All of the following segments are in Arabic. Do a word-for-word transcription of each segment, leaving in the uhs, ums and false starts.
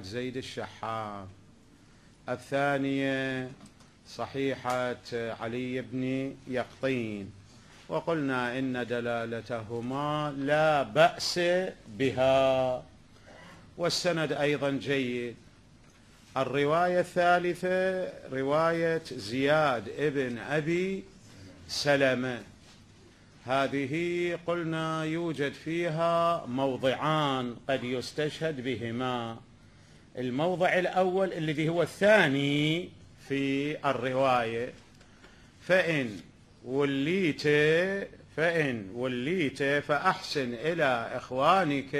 زيد الشحام. الثانية صحيحة علي بن يقطين، وقلنا إن دلالتهما لا بأس بها، والسند أيضا جيد. الرواية الثالثة رواية زياد ابن أبي سلمة، هذه قلنا يوجد فيها موضعان قد يستشهد بهما. الموضع الأول الذي هو الثاني في الرواية: فإن وليت فإن وليت فأحسن إلى إخوانك،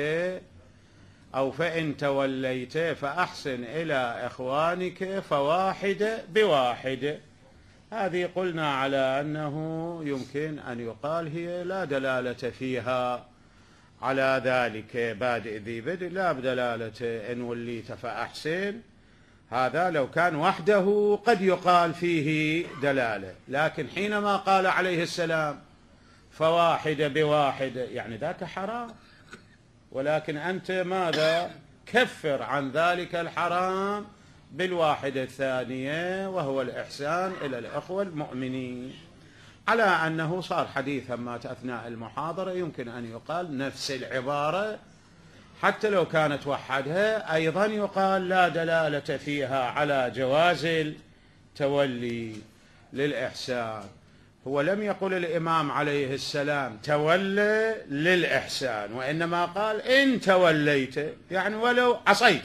أو فإن توليت فأحسن إلى إخوانك فواحد بواحد. هذه قلنا على أنه يمكن أن يقال هي لا دلالة فيها على ذلك، بادئ ذي بدء لا بدلالة إن وليت فأحسن. هذا لو كان وحده قد يقال فيه دلالة، لكن حينما قال عليه السلام فواحد بواحد يعني ذاك حرام، ولكن أنت ماذا؟ كفر عن ذلك الحرام بالواحدة الثانية، وهو الإحسان إلى الأخوة المؤمنين. على أنه صار حديثا مات أثناء المحاضرة، يمكن أن يقال نفس العبارة حتى لو كانت وحدها، أيضا يقال لا دلالة فيها على جواز التولي للإحسان. هو لم يقل الإمام عليه السلام تولى للإحسان، وإنما قال إن توليت يعني ولو عصيت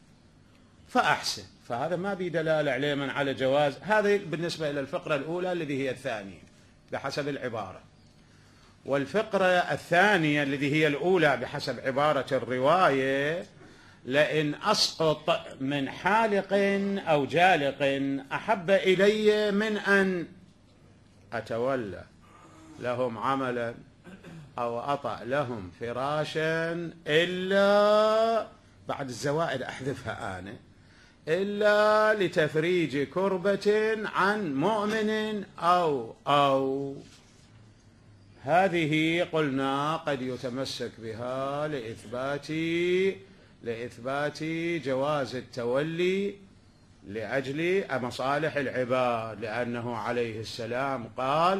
فأحسن، فهذا ما بدلالة عليه على جواز. هذا بالنسبة إلى الفقرة الأولى التي هي الثانية بحسب العبارة. والفقرة الثانية التي هي الأولى بحسب عبارة الرواية: لئن أسقط من حالق أو جالق أحب إلي من أن أتولى لهم عملا أو أطأ لهم فراشا، إلا بعد الزوائد أحذفها أنا، إلا لتفريج كربة عن مؤمن أو أو هذه قلنا قد يتمسك بها لإثبات لإثبات جواز التولي لأجل مصالح العباد، لأنه عليه السلام قال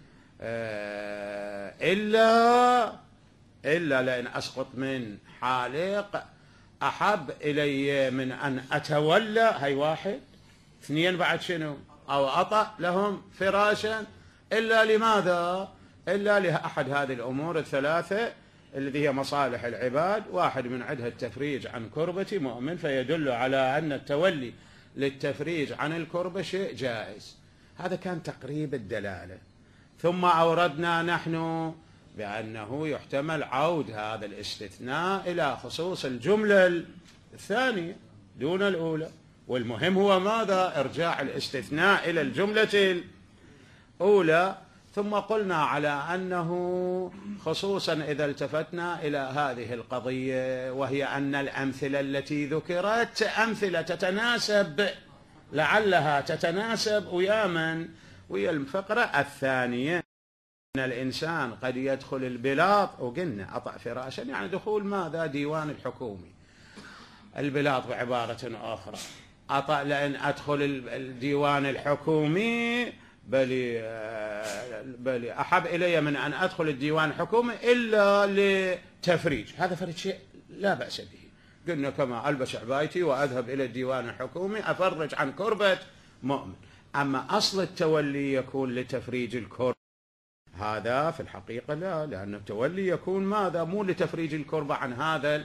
إلا إلا لئن أسقط من حالق أحب إلي من أن أتولى، هي واحد. اثنين بعد شنو؟ أو أطأ لهم فراشا، إلا لماذا؟ إلا لأحد هذه الأمور الثلاثة التي هي مصالح العباد، واحد من عندها التفريج عن كربة مؤمن، فيدل على أن التولي للتفريج عن الكربة شيء جائز. هذا كان تقريب الدلالة. ثم أوردنا نحن بأنه يحتمل عود هذا الاستثناء إلى خصوص الجملة الثانية دون الأولى، والمهم هو ماذا؟ إرجاع الاستثناء إلى الجملة الأولى. ثم قلنا على أنه خصوصا إذا التفتنا إلى هذه القضية، وهي أن الأمثلة التي ذكرت أمثلة تتناسب، لعلها تتناسب ويا من؟ ويا الفقرة الثانية. أن الإنسان قد يدخل البلاط، وقلنا أطأ فراشا يعني دخول ماذا؟ ديوان الحكومي. البلاط بعبارة أخرى أطأ لأن أدخل الديوان الحكومي، بل بل أحب إلي من أن أدخل الديوان الحكومي إلا لتفريج. هذا فريج شيء لا بأس به، قلنا كما ألبس عبايتي وأذهب إلى الديوان الحكومي أفرج عن كربة مؤمن. أما أصل التولي يكون لتفريج الكربة، هذا في الحقيقة لا، لأن التولي يكون ماذا؟ مو لتفريج الكربة عن هذا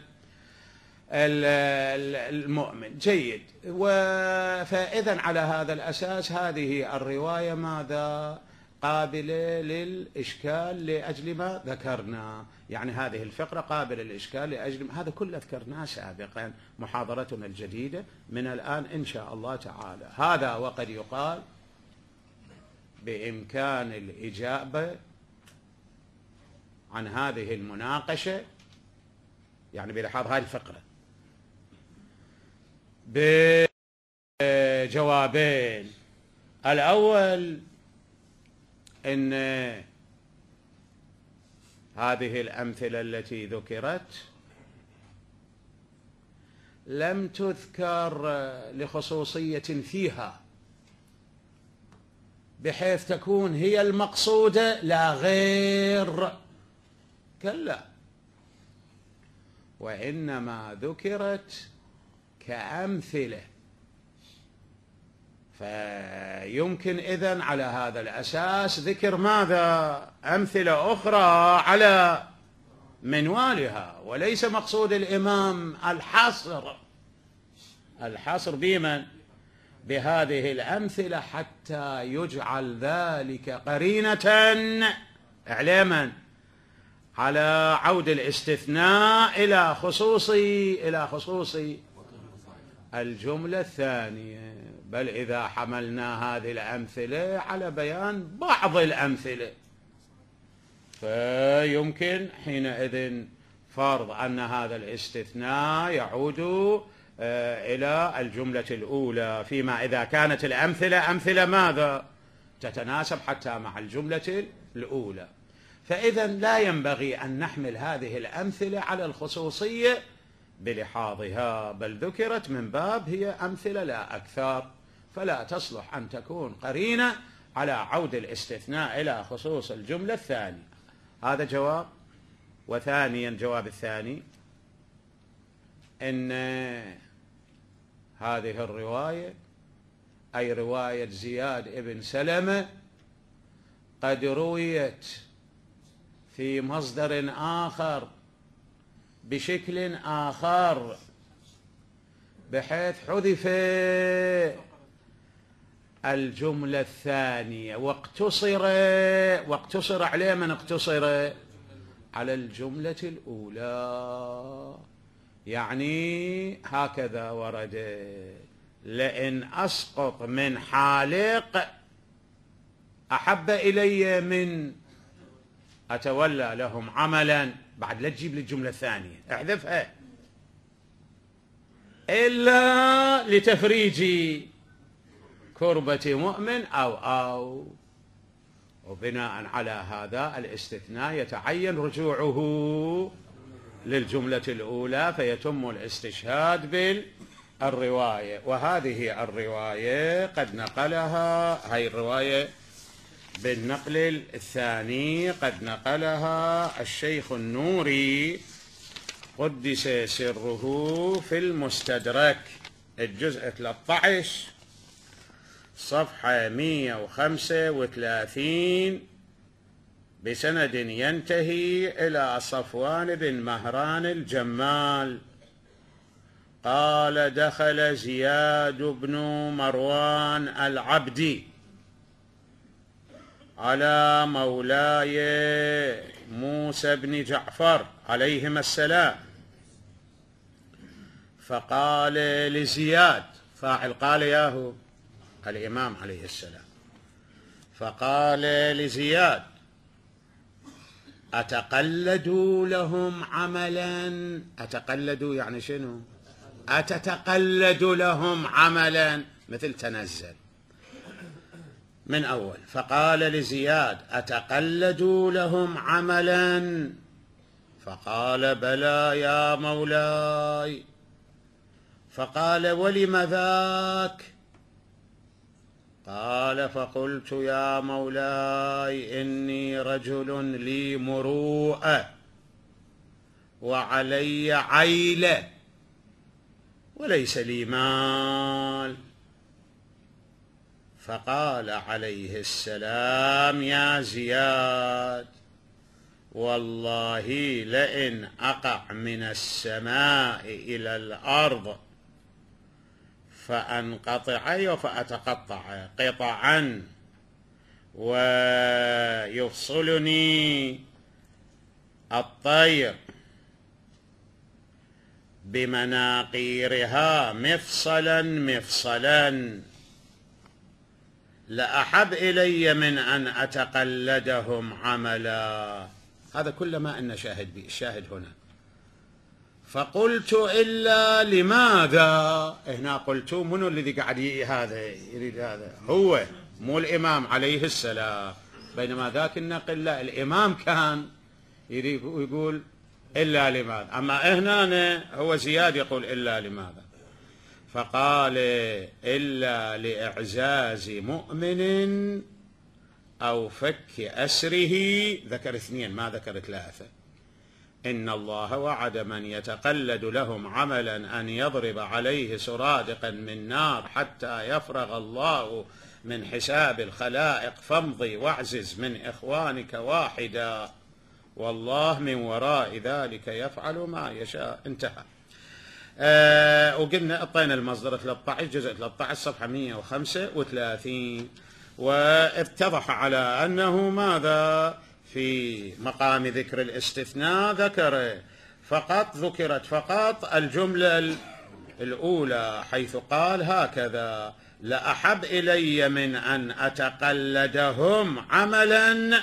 المؤمن. جيد. فإذا على هذا الأساس هذه الرواية ماذا؟ قابلة للإشكال لأجل ما ذكرنا، يعني هذه الفقرة قابلة للإشكال لأجل ما هذا كله ذكرناه سابقا. محاضرتنا الجديدة من الآن إن شاء الله تعالى. هذا وقد يقال بإمكان الإجابة عن هذه المناقشة، يعني بلحاظ هذه الفقرة، بجوابين. الأول إن هذه الأمثلة التي ذكرت لم تذكر لخصوصية فيها بحيث تكون هي المقصودة لا غير، كلا، وإنما ذكرت كأمثلة. فيمكن إذن على هذا الأساس ذكر ماذا؟ أمثلة أخرى على منوالها، وليس مقصود الإمام الحصر الحصر بمن؟ بهذه الأمثلة، حتى يجعل ذلك قرينة إعلاما على عود الاستثناء إلى خصوص إلى خصوص الجملة الثانية. بل إذا حملنا هذه الأمثلة على بيان بعض الأمثلة فيمكن حينئذ فرض أن هذا الاستثناء يعود إلى الجملة الأولى، فيما إذا كانت الأمثلة أمثلة ماذا؟ تتناسب حتى مع الجملة الأولى. فإذا لا ينبغي أن نحمل هذه الأمثلة على الخصوصية بلحاظها، بل ذكرت من باب هي أمثلة لا أكثر، فلا تصلح أن تكون قرينة على عود الاستثناء إلى خصوص الجملة الثانية. هذا جواب. وثانيا الجواب الثاني إن هذه الرواية أي رواية زياد ابن سلمة قد رويت في مصدر آخر بشكل آخر، بحيث حذف الجملة الثانية واقتصر واقتصر عليه من اقتصر على الجملة الأولى. يعني هكذا ورد: لئن أسقط من حالق أحب إلي من أتولى لهم عملا. بعد لا تجيب للجملة الثانية، احذفها، إلا لتفريج كربة مؤمن أو أو وبناء على هذا الاستثناء يتعين رجوعه للجملة الأولى، فيتم الاستشهاد بالرواية. وهذه الرواية قد نقلها، هاي الرواية بالنقل الثاني قد نقلها الشيخ النوري قدس سره في المستدرك الجزء ثلاثة عشر صفحة مئة وخمسة وثلاثين بسند ينتهي إلى صفوان بن مهران الجمال قال: دخل زياد بن مروان العبدي على مولاي موسى بن جعفر عليهما السلام، فقال لزياد، فاعل قال ياهو الإمام عليه السلام، فقال لزياد: أتقلد لهم عملا؟ أتقلد يعني شنو؟ أتتقلد لهم عملا، مثل تنزل من أول. فقال لزياد: أتقلد لهم عملا؟ فقال: بلى يا مولاي. فقال: ولم ذاك؟ قال: فقلت يا مولاي إني رجل لي مروءة وعلي عيلة وليس لي مال. فقال عليه السلام: يا زياد، والله لئن أقع من السماء إلى الأرض فأنقطع فأتقطع قطعا ويفصلني الطير بمناقيرها مفصلا مفصلا لأحب إلي من أن أتقلدهم عملا. هذا كل ما أن شاهد به، الشاهد هنا. فقلت: إلا لماذا؟ هنا قلت منو الذي قاعد هذا يريد هذا؟ هو، مو الإمام عليه السلام. بينما ذاك النقل لا، الإمام كان يريد يقول إلا لماذا، أما هنا هو زياد يقول إلا لماذا. فقال إلا لإعزاز مؤمن أو فك أسره، ذكر اثنين ما ذكر ثلاثة. إن الله وعد من يتقلد لهم عملا أن يضرب عليه سرادقا من نار حتى يفرغ الله من حساب الخلائق، فامضي واعزز من إخوانك واحدا والله من وراء ذلك يفعل ما يشاء. انتهى. أه وقلنا اعطينا المصدر ثلاثة عشر جزء ثلاثة عشر صفحة مئة وخمسة وثلاثين، واتضح على أنه ماذا في مقام ذكر الاستثناء ذكر فقط ذكرت فقط الجملة الأولى، حيث قال هكذا: لأحب إلي من أن أتقلدهم عملا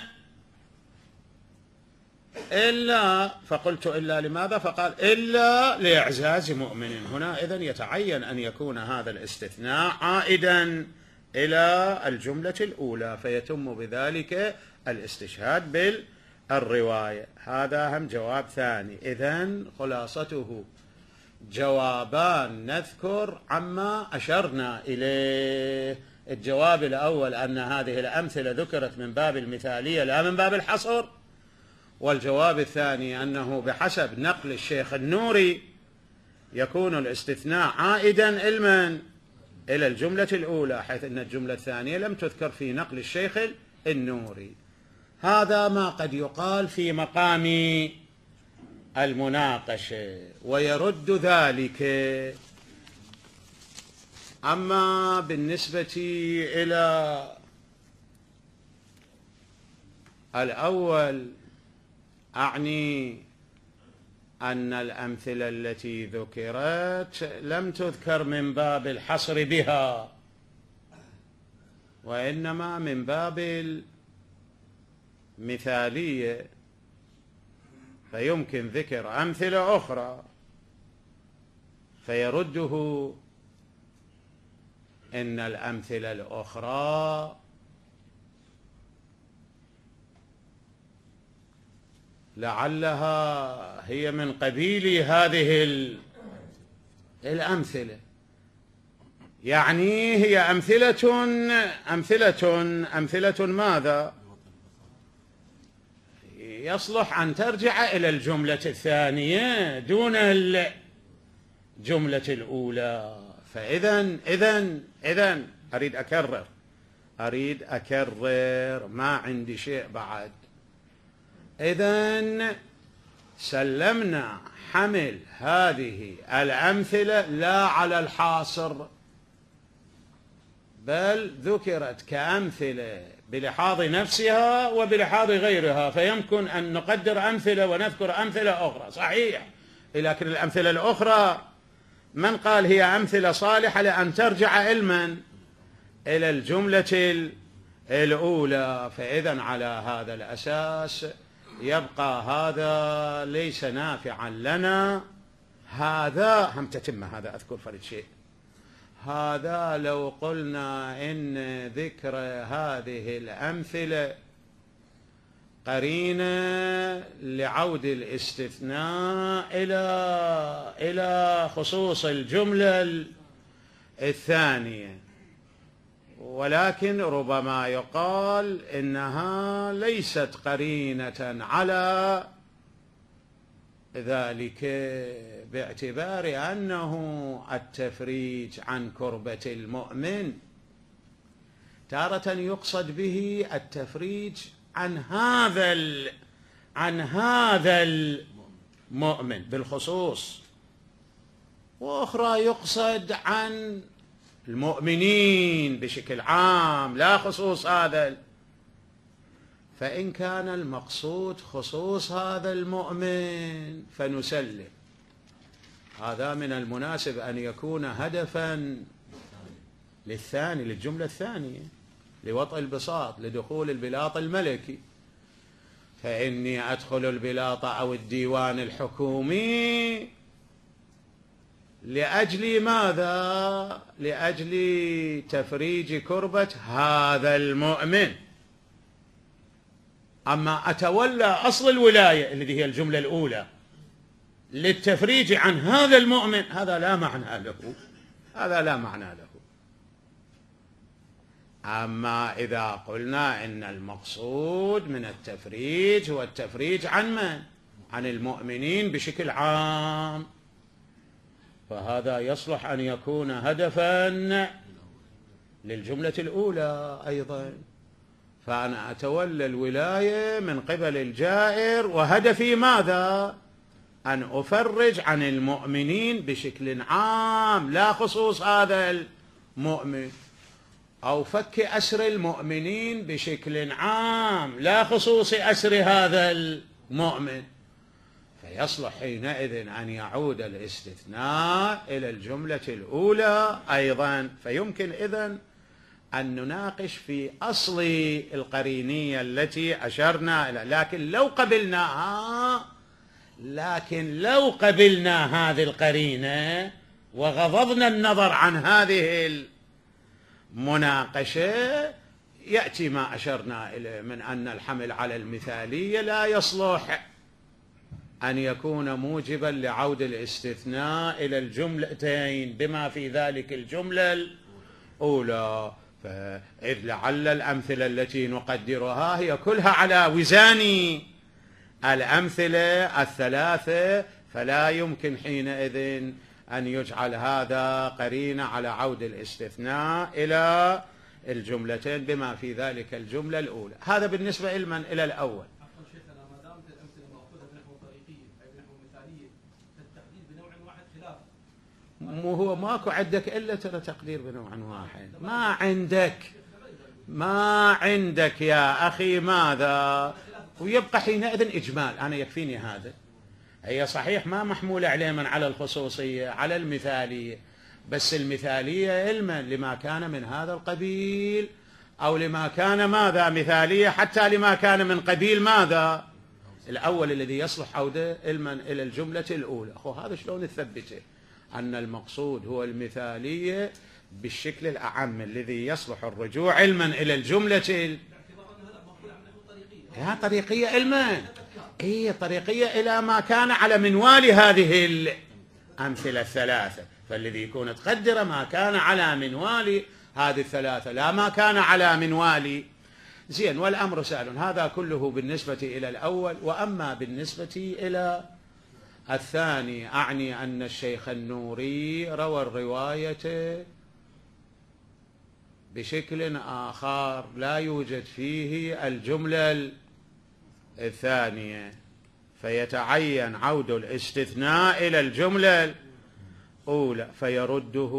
إلا، فقلت إلا لماذا؟ فقال إلا لإعزاز مؤمن. هنا إذن يتعين أن يكون هذا الاستثناء عائدا إلى الجملة الأولى، فيتم بذلك الاستشهاد بالرواية. هذا هم جواب ثاني. إذن خلاصته جوابان نذكر عما أشرنا إليه. الجواب الأول أن هذه الأمثلة ذكرت من باب المثالية لا من باب الحصر، والجواب الثاني أنه بحسب نقل الشيخ النوري يكون الاستثناء عائدا إلمن إلى الجملة الأولى، حيث أن الجملة الثانية لم تذكر في نقل الشيخ النوري. هذا ما قد يقال في مقام المناقشة، ويرد ذلك. أما بالنسبة إلى الأول، أعني أن الأمثلة التي ذكرت لم تذكر من باب الحصر بها، وإنما من باب المثالية، فيمكن ذكر أمثلة أخرى فيرده إن الأمثلة الأخرى لعلها هي من قبيل هذه الأمثلة، يعني هي أمثلة أمثلة أمثلة ماذا؟ يصلح أن ترجع إلى الجملة الثانية دون الجملة الأولى. فإذن إذن إذن أريد أكرر أريد أكرر ما عندي شيء بعد. إذن سلمنا حمل هذه الأمثلة لا على الحاصر، بل ذكرت كأمثلة بلحاظ نفسها وبلحاظ غيرها، فيمكن أن نقدر أمثلة ونذكر أمثلة أخرى، صحيح، لكن الأمثلة الأخرى من قال هي أمثلة صالحة لأن ترجع علما إلى الجملة الأولى. فإذن على هذا الأساس يبقى هذا ليس نافعا لنا. هذا هم تتم هذا أذكر فرد شيء، هذا لو قلنا إن ذكر هذه الأمثلة قرينة لعود الاستثناء إلى إلى خصوص الجملة الثانية، ولكن ربما يقال إنها ليست قرينة على ذلك، باعتبار أنه التفريج عن كربة المؤمن تارة يقصد به التفريج عن هذا عن هذا المؤمن بالخصوص، وأخرى يقصد عن المؤمنين بشكل عام لا خصوص هذا. فإن كان المقصود خصوص هذا المؤمن فنسلم. هذا من المناسب أن يكون هدفا للثاني للجملة الثانية، لوطء البساط، لدخول البلاط الملكي. فإني أدخل البلاط أو الديوان الحكومي لأجل ماذا؟ لأجل تفريج كربة هذا المؤمن. أما أتولى أصل الولاية التي هي الجملة الأولى للتفريج عن هذا المؤمن، هذا لا معنى له، هذا لا معنى له. أما إذا قلنا إن المقصود من التفريج هو التفريج عن من؟ عن المؤمنين بشكل عام، فهذا يصلح أن يكون هدفا للجملة الأولى أيضا. فأنا أتولى الولاية من قبل الجائر وهدفي ماذا؟ أن أفرج عن المؤمنين بشكل عام، لا خصوص هذا المؤمن، أو فك أسر المؤمنين بشكل عام، لا خصوص أسر هذا المؤمن. فيصلح حينئذ أن يعود الاستثناء إلى الجملة الأولى أيضا. فيمكن إذن أن نناقش في أصل القرينية التي أشرنا إلى، لكن لو قبلناها لكن لو قبلنا هذه القرينة وغضضنا النظر عن هذه المناقشة، يأتي ما أشرنا إليه من أن الحمل على المثالية لا يصلح أن يكون موجبا لعود الاستثناء إلى الجملتين بما في ذلك الجملة الأولى. فإذ لعل الأمثلة التي نقدرها هي كلها على وزان الأمثلة الثلاثة، فلا يمكن حينئذ أن يجعل هذا قرينة على عود الاستثناء إلى الجملتين بما في ذلك الجملة الأولى. هذا بالنسبة إلمن إلى الأول. مو هو ماكو عندك إلا ترى تقدير بنوع واحد، ما عندك ما عندك يا أخي ماذا، ويبقى حينئذ إجمال. أنا يكفيني هذا. هي صحيح ما محمولة عليه من على الخصوصية، على المثالية، بس المثالية علما لما كان من هذا القبيل، أو لما كان ماذا مثالية حتى لما كان من قبيل ماذا الأول الذي يصلح عودة علما إلى الجملة الأولى. أخو هذا شلون نثبته؟ أن المقصود هو المثالية بالشكل الأعم الذي يصلح الرجوع علما إلى الجملة. ها طريقية علما، هي طريقية إلى ما كان على منوال هذه الأمثلة الثلاثة، فالذي يكون تقدر ما كان على منوال هذه الثلاثة لا ما كان على منوال. زين، والأمر سهل. هذا كله بالنسبة إلى الأول. وأما بالنسبة إلى الثاني، أعني أن الشيخ النوري روى الرواية بشكل آخر لا يوجد فيه الجملة الثانية، فيتعين عود الاستثناء إلى الجملة الأولى، فيرده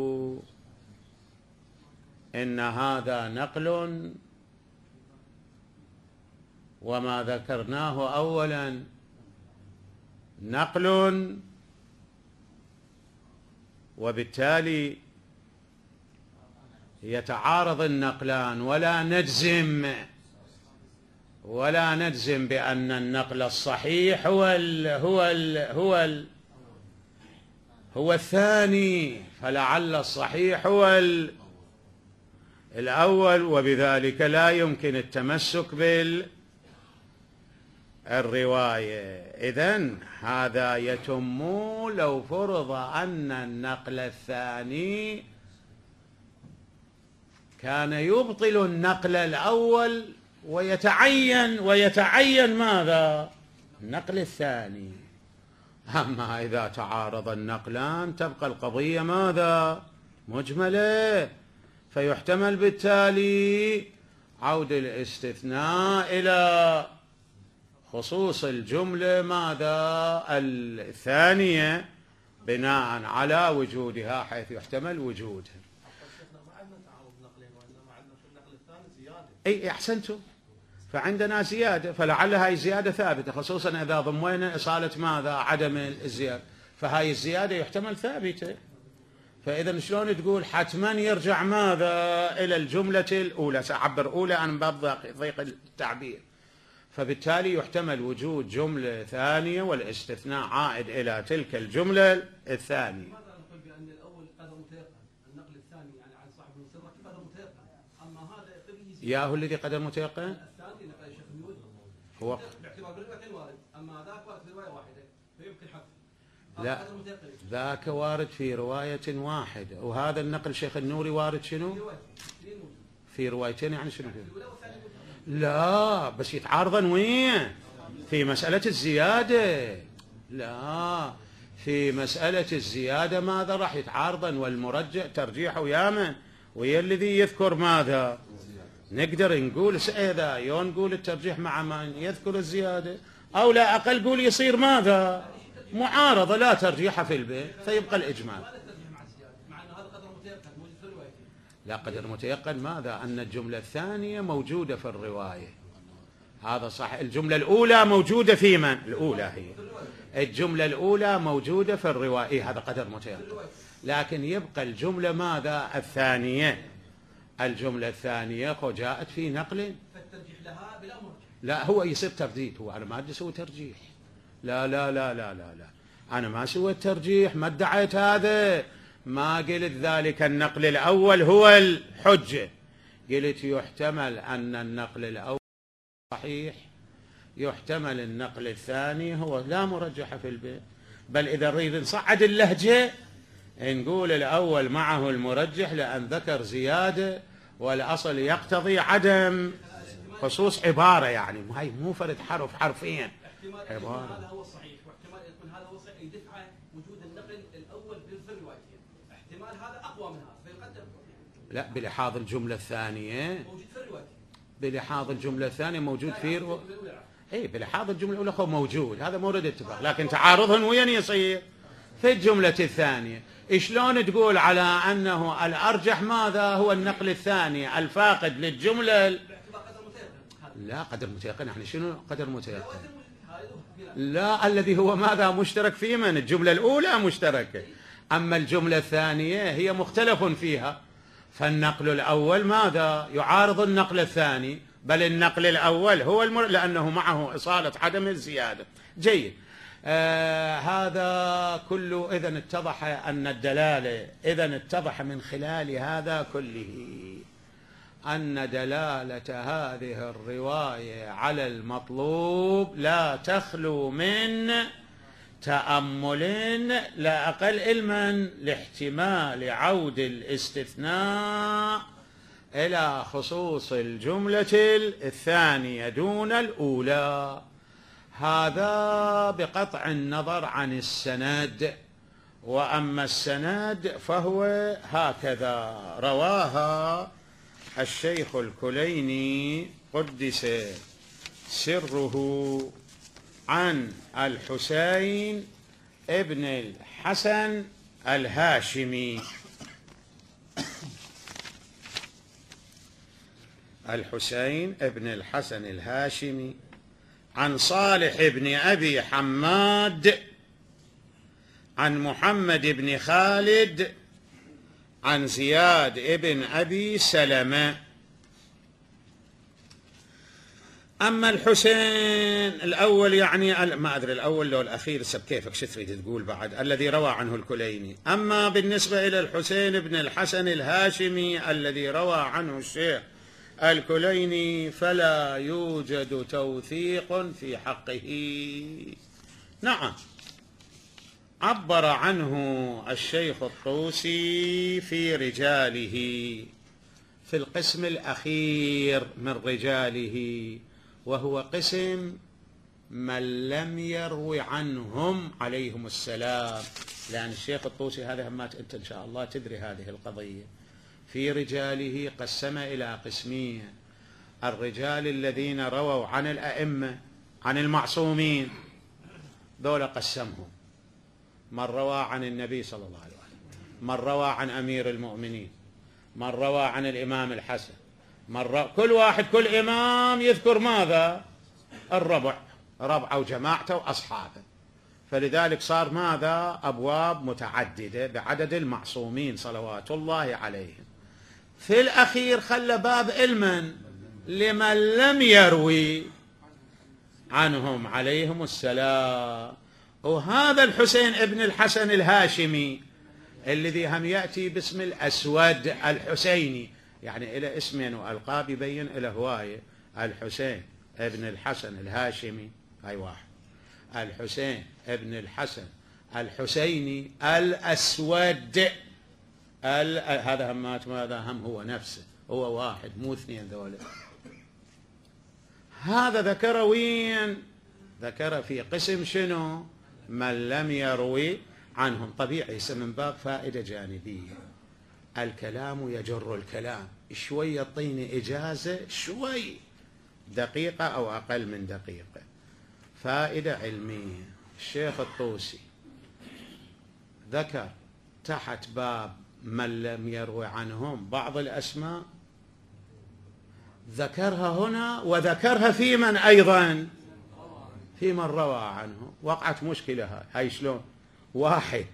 إن هذا نقل وما ذكرناه أولا نقل، وبالتالي يتعارض النقلان، ولا نجزم ولا نجزم بأن النقل الصحيح هو ال هو ال هو ال هو الثاني، فلعل الصحيح هو ال الأول، وبذلك لا يمكن التمسك بالرواية. إذن هذا يتم لو فرض أن النقل الثاني كان يبطل النقل الأول، ويتعين ويتعين ماذا؟ النقل الثاني. أما إذا تعارض النقلان تبقى القضية ماذا؟ مجملة، فيحتمل بالتالي عود الاستثناء إلى خصوص الجملة ماذا؟ الثانية، بناء على وجودها، حيث يحتمل وجودها. أي أحسنتم، فعندنا زيادة، فلعل هاي الزيادة ثابتة، خصوصا إذا ضمينا إصالة ماذا؟ عدم الزيادة، فهاي الزيادة يحتمل ثابتة. فإذا شلون تقول حتما يرجع ماذا؟ إلى الجملة الأولى. سأعبر أولى عن باب ضيق التعبير، فبالتالي يحتمل وجود جملة ثانية والاستثناء عائد إلى تلك الجملة الثانية. ماذا نقول بأن الأول قدر متيقن، النقل الثاني يعني عن صاحب المسرة قدر متيقن، أما هذا قبل يا هو الذي قدر متيقن؟ الثاني نقل الشيخ النوري هو باعتبار بالروايتين وارد، أما ذاك وارد برواية واحدة فيمكن حذف. لا، ذاك وارد في رواية واحدة، وهذا النقل شيخ النوري وارد شنو؟ في روايتين. يعني شنو؟ لا بس يتعارضن وين؟ في مسألة الزيادة. لا، في مسألة الزيادة ماذا راح يتعارضن؟ والمرجع ترجيح ويا من؟ ويا الذي يذكر ماذا؟ نقدر نقول إذا يون نقول الترجيح مع من يذكر الزيادة، أو لا أقل قول يصير ماذا؟ معارضة، لا ترجيح في البيت، فيبقى الإجمال. لا، قدر متيقن ماذا؟ أن الجملة الثانية موجودة في الرواية. هذا صح. الجملة الأولى موجودة في من؟ الأولى هي الجملة الأولى موجودة في الرواية، هذا قدر متيقن. لكن يبقى الجملة ماذا؟ الثانية. الجملة الثانية جاءت في نقل، فالترجيح لها بلا مرجح. لا، هو يصير ترديد. هو أنا ما أدري أسوي ترجيح. لا لا لا لا لا لا أنا ما سويت ترجيح، ما ادعيت هذا، ما قلت ذلك النقل الأول هو الحجة. قلت يحتمل أن النقل الأول صحيح، يحتمل النقل الثاني هو لا مرجح في البيت. بل إذا نريد نصعد اللهجة نقول الأول معه المرجح لأن ذكر زيادة، والأصل يقتضي عدم خصوص عبارة. يعني هاي مو فرد حرف حرفين، عبارة. هذا هو الصحيح، واحتمال يكون هذا هو الصحيح يدفع وجود النقل الأول في الروايتين. احتمال هذا أقوى من هذا فيقدم. لا، بلحاظ الجملة الثانية موجود في الروايتين. بلحاظ الجملة الثانية موجود في رو... اي بلحاظ الجملة الأولى هو موجود، هذا مورد اتفاق. لكن تعارضهم وين يصير؟ في الجملة الثانية. شلون تقول على أنه الأرجح ماذا؟ هو النقل الثاني الفاقد للجملة. لا، قدر متيقن. يعني شنو قدر متيقن؟ لا، الذي هو ماذا؟ مشترك في من؟ الجملة الأولى مشتركة، أما الجملة الثانية هي مختلف فيها. فالنقل الأول ماذا؟ يعارض النقل الثاني، بل النقل الأول هو المر... لأنه معه إصالة عدم الزيادة. جيد. آه هذا كله إذن اتضح أن الدلالة، إذن اتضح من خلال هذا كله أن دلالة هذه الرواية على المطلوب لا تخلو من تأمل، لا أقل علما لاحتمال عود الاستثناء إلى خصوص الجملة الثانية دون الأولى. هذا بقطع النظر عن السند. وأما السند فهو هكذا: رواها الشيخ الكليني قدس سره عن الحسين ابن الحسن الهاشمي. الحسين ابن الحسن الهاشمي عن صالح بن أبي حماد عن محمد بن خالد عن زياد ابن أبي سلمة. أما الحسين الأول، يعني ما أدري الأول لو الأخير، سب كيفك شو تريد تقول بعد، الذي روى عنه الكليني. أما بالنسبة إلى الحسين بن الحسن الهاشمي الذي روى عنه الشيخ الكليني فلا يوجد توثيق في حقه. نعم، عبر عنه الشيخ الطوسي في رجاله في القسم الأخير من رجاله، وهو قسم من لم يروي عنهم عليهم السلام. لأن الشيخ الطوسي هذا همات أنت إن شاء الله تدري هذه القضية. في رجاله قسم إلى قسمين: الرجال الذين رووا عن الأئمة عن المعصومين، دول قسمهم: من روى عن النبي صلى الله عليه وسلم، من روى عن أمير المؤمنين، من روى عن الإمام الحسن، من روى... كل واحد كل إمام يذكر ماذا؟ الربع، ربعه وجماعته وأصحابه. فلذلك صار ماذا؟ أبواب متعددة بعدد المعصومين صلوات الله عليهم. في الأخير خلى باب علما لمن لم يروي عنهم عليهم السلام. وهذا الحسين ابن الحسن الهاشمي الذي هم يأتي باسم الأسود الحسيني، يعني إلى اسمين وألقاب يبين إلى هواية: الحسين ابن الحسن الهاشمي هاي واحد، الحسين ابن الحسن الحسيني الأسود ال... هذا همات ماذا هم هو نفسه، هو واحد مو اثنين ذولا. هذا ذكر وين؟ ذكر في قسم شنو؟ من لم يروي عنهم. طبيعي من باب فائدة جانبية، الكلام يجر الكلام، شوي يعطيني إجازة شوي دقيقة أو أقل من دقيقة، فائدة علمية. الشيخ الطوسي ذكر تحت باب من لم يروي عنهم بعض الأسماء، ذكرها هنا وذكرها في من أيضا في من روى عنه. وقعت مشكلة هاي, هاي شلون؟ واحد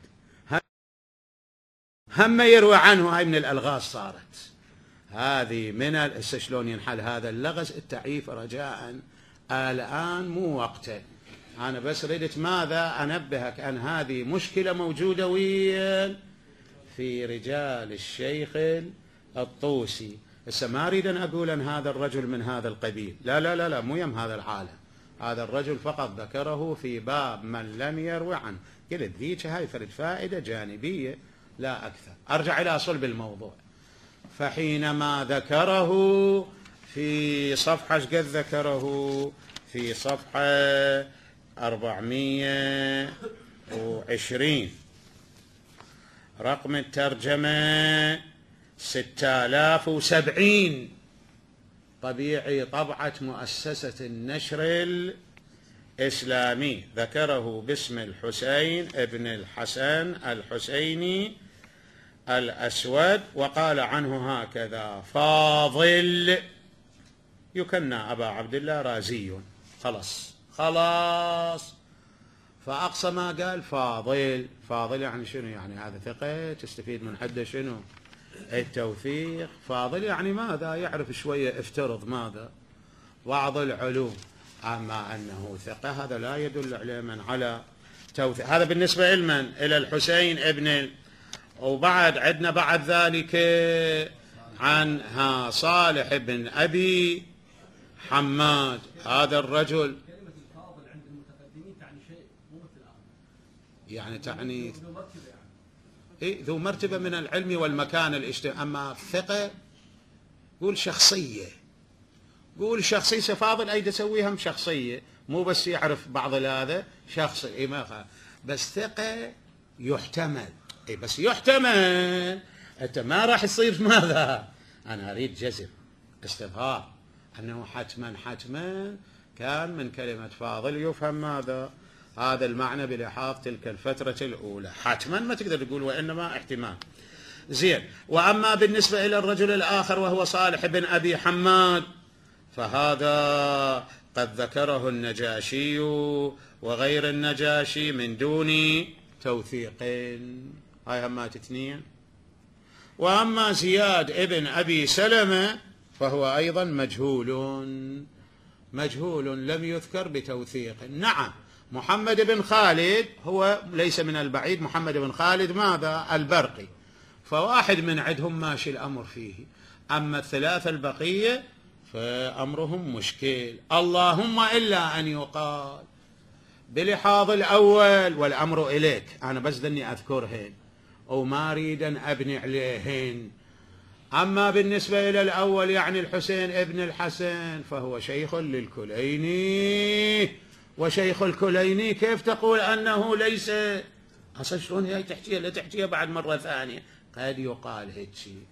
هم يروي عنه، هاي من الألغاز صارت هذه من ال... شلون ينحل هذا اللغز؟ التعريف رجاء الآن مو وقته، أنا بس ردت ماذا أنبهك أن هذه مشكلة موجودة وين في رجال الشيخ الطوسي. هسه ما أريد أن أقول أن هذا الرجل من هذا القبيل، لا لا لا لا مو يم هذا العالم، هذا الرجل فقط ذكره في باب من لم يروي عنه. قلت ذيك هاي فرد فائدة جانبية لا أكثر. أرجع إلى صلب الموضوع. فحينما ذكره في صفحة قد ذكره في صفحة أربعمائة وعشرين رقم الترجمة ستة آلاف وسبعين، طبيعي طبعة مؤسسة النشر الإسلامي، ذكره باسم الحسين ابن الحسن الحسيني الأسود، وقال عنه هكذا: فاضل يكنى أبا عبد الله رازي. خلاص خلاص، فأقصى ما قال فاضل. فاضل يعني شنو؟ يعني هذا ثقة تستفيد من حده شنو؟ التوثيق. فاضل يعني ماذا؟ يعرف شوية افترض ماذا؟ بعض العلوم. أما أنه ثقة هذا لا يدل عليه من على توثيق. هذا بالنسبة لمن؟ إلى الحسين ابن ال... وبعد عندنا بعد ذلك عنها صالح بن أبي حماد. هذا الرجل كلمة الفاضل عند المتقدمين تعني شيء مو مثل الآن، يعني تعني ذو مرتبة يعني. إيه ذو مرتبة من العلم والمكان الاجتماعي. أما ثقة قول شخصية، قول شخصية. فاضل أي تسويها شخصية، مو بس يعرف بعض هذا شخص إيه ما بس ثقة يحتمل. إيه بس يحتمل، أنت ما راح يصير ماذا؟ أنا أريد جزم استظهار أنه حتما حتما كان من كلمة فاضل يفهم ماذا؟ هذا المعنى بلحاظ تلك الفترة الأولى. حتما ما تقدر تقول وإنما احتمال. زين. وأما بالنسبة إلى الرجل الآخر وهو صالح بن أبي حماد، فهذا قد ذكره النجاشي وغير النجاشي من دون توثيق. هاي همات اثنين. وأما زياد ابن أبي سلمة فهو أيضا مجهول، مجهول لم يذكر بتوثيق. نعم محمد بن خالد هو ليس من البعيد، محمد بن خالد ماذا؟ البرقي، فواحد من عندهم ماشي الأمر فيه. أما الثلاثة البقية فأمرهم مشكل، اللهم إلا أن يقال بلحاظ الأول والأمر إليك. أنا بس ذني أذكرهن وما أريد أن أبني عليهن. أما بالنسبة إلى الأول يعني الحسين ابن الحسن فهو شيخ للكليني، وشيخ الكليني كيف تقول أنه ليس أصلا؟ شلون هي تحكيها؟ لا تحكيها بعد مرة ثانية. قد يقال هيك شيء،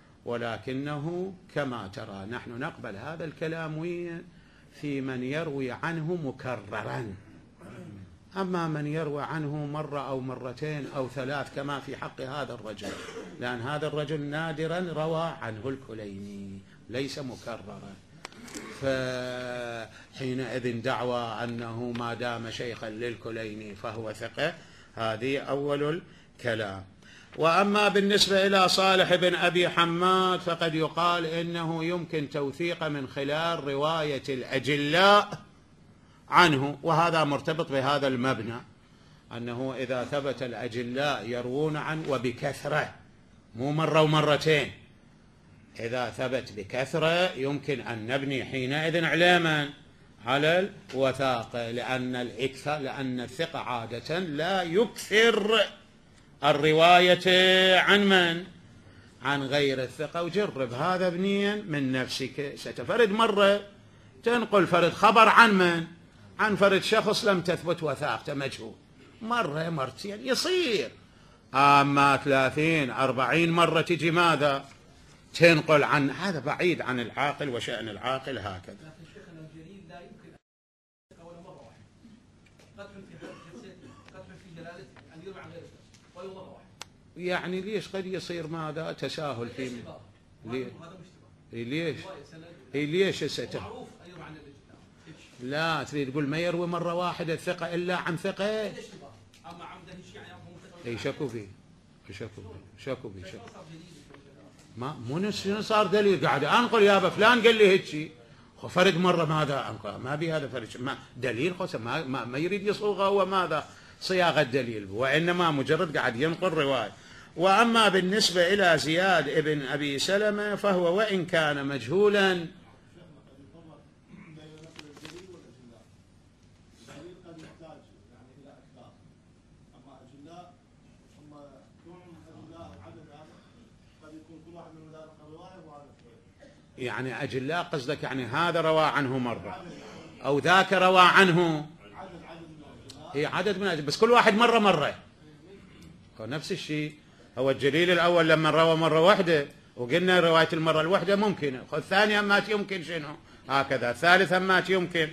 ولكنه كما ترى نحن نقبل هذا الكلام وين؟ في من يروي عنه مكررا. أما من يروى عنه مرة أو مرتين أو ثلاث كما في حق هذا الرجل، لأن هذا الرجل نادرا روى عنه الكليني ليس مكررا، فحينئذ دعوى أنه ما دام شيخا للكليني فهو ثقة، هذه أول الكلام. وأما بالنسبة إلى صالح بن أبي حماد فقد يقال إنه يمكن توثيق من خلال رواية الأجلاء عنه، وهذا مرتبط بهذا المبنى، أنه إذا ثبت الأجلاء يروون عنه وبكثرة، مو مرة ومرتين، إذا ثبت بكثرة يمكن أن نبني حينئذ على من؟ على الوثاقة، لأن الإكثار لأن الثقة عادة لا يكثر الرواية عن من؟ عن غير الثقة. وجرب هذا ابنيا من نفسك، ستفرد مرة تنقل فرد خبر عن من؟ عن فرد شخص لم تثبت وثاقته مجهول، مرة مرتين يصير. أما ثلاثين أربعين مرة تجي ماذا؟ تنقل عن هذا، بعيد عن العاقل وشأن العاقل هكذا. لكن شيخنا الجليل لا يمكن أن ولا مرة واحدة قدح في قدح في جلالته أن يروي عن غيره ولا مرة واحدة. يعني ليش قد يصير ماذا؟ تساهل في ليه؟ ليش؟ ليش ستة؟ معروف أن يروي عن الرجال. لا تريد تقول ما يروي مرة واحدة الثقة إلا عن ثقة؟ أما عمده يعني اي شكوا فيه، شكوا فيه، شكوا فيه، شكوا. ما مو شنو صار دليل؟ قاعد انقل يابا فلان قال لي هيك، فرد مره ماذا انقل؟ ما بي هذا فرد ما دليل خص ما, ما, ما يريد يصوغه هو ماذا؟ صياغه دليل، وانما مجرد قاعد ينقل روايه. واما بالنسبه الى زياد ابن ابي سلمه فهو وان كان مجهولا يعني أجلاء قصدك يعني هذا روى عنه مرة أو ذاك روى عنه هي عدد من أجل، بس كل واحد مرة مرة نفس الشيء. هو الجليل الأول لما روى مرة واحدة وقلنا رواية المرة الواحدة ممكن، الثانية مات يمكن شنو هكذا، الثالثة مات يمكن.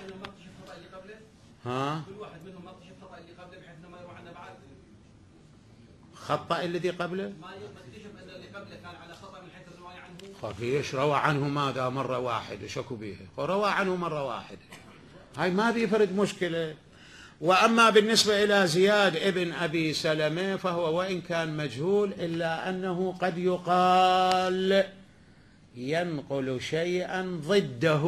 ها كل واحد منهم ما اكتشف خطأ اللي قبله بحيث انه ما يروح عنه بعد. خطأ الذي قبله؟ ما اكتشف ان اللي قبله كان على خطأ من حيث الرواية عنه. فليش روى عنه ماذا مرة واحدة؟ شكوا به روى عنه مرة واحدة، هاي ما بيفرد مشكلة. وأما بالنسبة إلى زياد ابن أبي سلمة فهو وإن كان مجهول إلا أنه قد يقال ينقل شيئا ضده،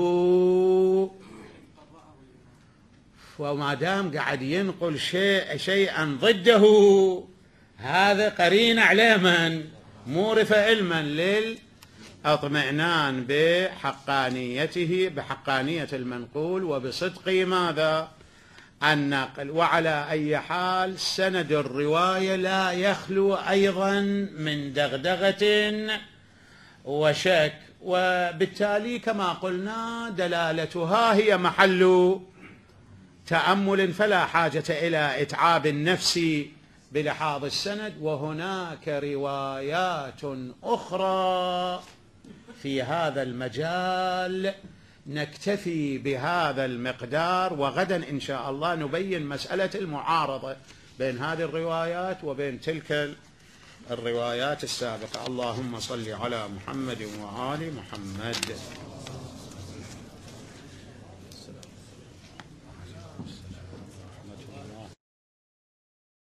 وما دام قاعد ينقل شيء شيئا ضده هذا قرين عليه من؟ مورث علما للاطمئنان بحقانيته بحقانية المنقول وبصدق ماذا؟ النقل. وعلى أي حال سند الرواية لا يخلو أيضا من دغدغة وشك، وبالتالي كما قلنا دلالتها هي محل تأمل، فلا حاجة إلى إتعاب النفس بلحاظ السند. وهناك روايات أخرى في هذا المجال. نكتفي بهذا المقدار، وغدا إن شاء الله نبين مسألة المعارضة بين هذه الروايات وبين تلك الروايات السابقة. اللهم صل على محمد وآل محمد.